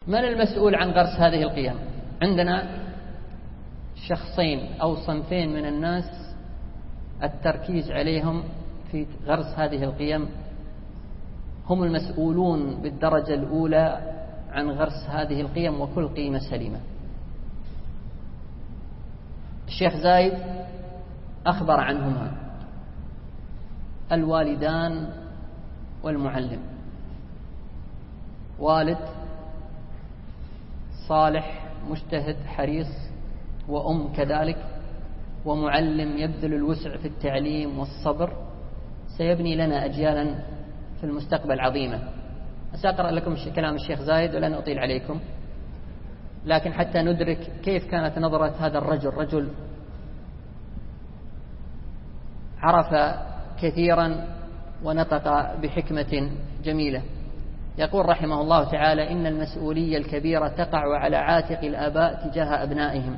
من المسؤول عن غرس هذه القيم؟ عندنا شخصين أو صنفين من الناس التركيز عليهم في غرس هذه القيم، هم المسؤولون بالدرجة الأولى عن غرس هذه القيم وكل قيمة سليمة. الشيخ زايد أخبر عنهما: الوالدان والمعلم. والد صالح مجتهد حريص، وأم كذلك، ومعلم يبذل الوسع في التعليم والصبر، سيبني لنا أجيالا في المستقبل عظيمة. سأقرأ لكم كلام الشيخ زايد ولن أطيل عليكم، لكن حتى ندرك كيف كانت نظرة هذا الرجل، رجل عرف كثيرا ونطق بحكمة جميلة. يقول رحمه الله تعالى: إن المسؤولية الكبيرة تقع على عاتق الآباء تجاه أبنائهم،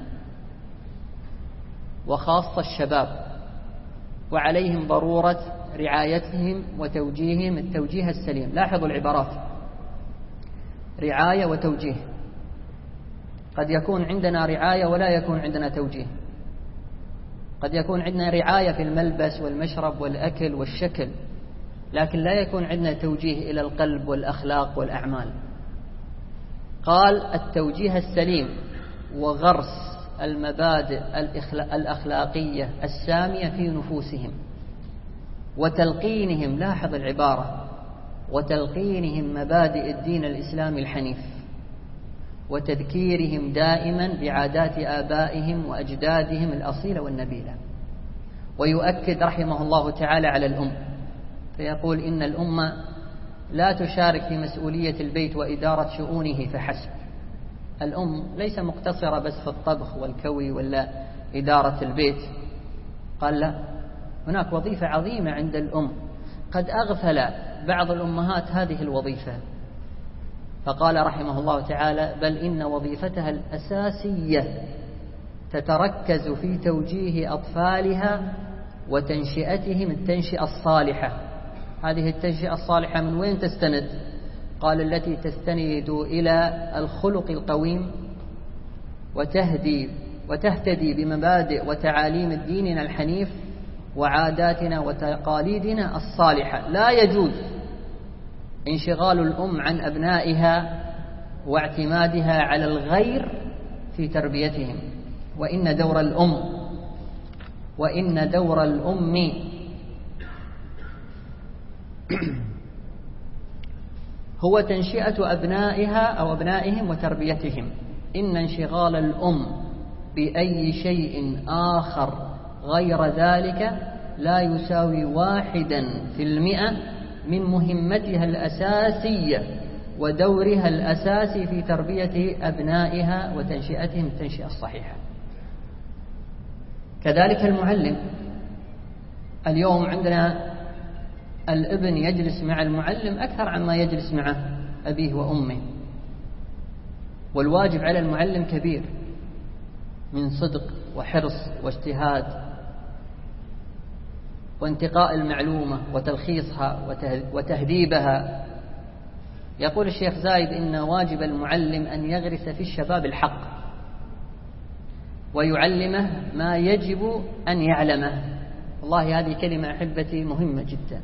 وخاصة الشباب، وعليهم ضرورة رعايتهم وتوجيههم التوجيه السليم. لاحظوا العبارات: رعاية وتوجيه. قد يكون عندنا رعاية ولا يكون عندنا توجيه. قد يكون عندنا رعاية في الملبس والمشرب والأكل والشكل، لكن لا يكون عندنا توجيه إلى القلب والأخلاق والأعمال. قال: التوجيه السليم وغرس المبادئ الأخلاقية السامية في نفوسهم، وتلقينهم، لاحظ العبارة، وتلقينهم مبادئ الدين الإسلامي الحنيف، وتذكيرهم دائما بعادات آبائهم وأجدادهم الأصيلة والنبيلة. ويؤكد رحمه الله تعالى على الأم، فيقول: إن الأمة لا تشارك في مسؤولية البيت وإدارة شؤونه فحسب. الأم ليس مقتصرة بس في الطبخ والكوي ولا إدارة البيت. قال: لا، هناك وظيفة عظيمة عند الأم، قد أغفل بعض الأمهات هذه الوظيفة. فقال رحمه الله تعالى: بل إن وظيفتها الأساسية تتركز في توجيه أطفالها وتنشئتهم التنشئة الصالحة. هذه التنشئة الصالحة من وين تستند؟ قال: التي تستند إلى الخلق القويم، وتهتدي بمبادئ وتعاليم ديننا الحنيف وعاداتنا وتقاليدنا الصالحة. لا يجوز انشغال الأم عن أبنائها واعتمادها على الغير في تربيتهم، وإن دور الأم هو تنشئة أبنائها أو أبنائهم وتربيتهم. إن انشغال الأم بأي شيء آخر غير ذلك لا يساوي 1% من مهمتها الأساسية ودورها الأساسي في تربية أبنائها وتنشئتهم التنشئة الصحيحة. كذلك المعلم. اليوم عندنا الابن يجلس مع المعلم أكثر عما يجلس مع أبيه وأمه، والواجب على المعلم كبير من صدق وحرص واجتهاد وانتقاء المعلومة وتلخيصها وتهذيبها. يقول الشيخ زايد: إن واجب المعلم أن يغرس في الشباب الحق ويعلمه ما يجب أن يعلمه. والله هذه كلمة أحبتي مهمة جدا.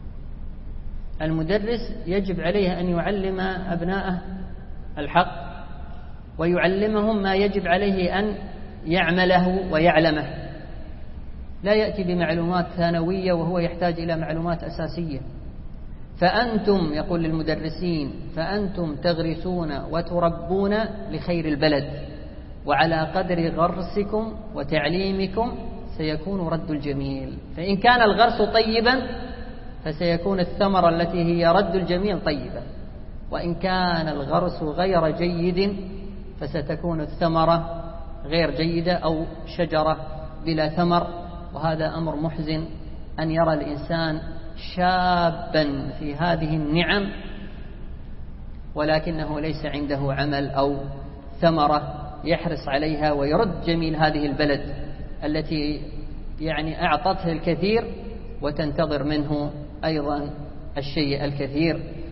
المدرس يجب عليه أن يعلم أبناءه الحق ويعلمهم ما يجب عليه أن يعمله ويعلمه. لا يأتي بمعلومات ثانوية وهو يحتاج إلى معلومات أساسية. فأنتم، يقول للمدرسين، فأنتم تغرسون وتربون لخير البلد، وعلى قدر غرسكم وتعليمكم سيكون رد الجميل. فإن كان الغرس طيبا فسيكون الثمرة التي هي رد الجميل طيبة، وإن كان الغرس غير جيد فستكون الثمرة غير جيدة أو شجرة بلا ثمر. وهذا أمر محزن أن يرى الإنسان شابا في هذه النعم ولكنه ليس عنده عمل أو ثمرة يحرص عليها ويرد جميل هذه البلد التي أعطته الكثير وتنتظر منه أيضا الشيء الكثير.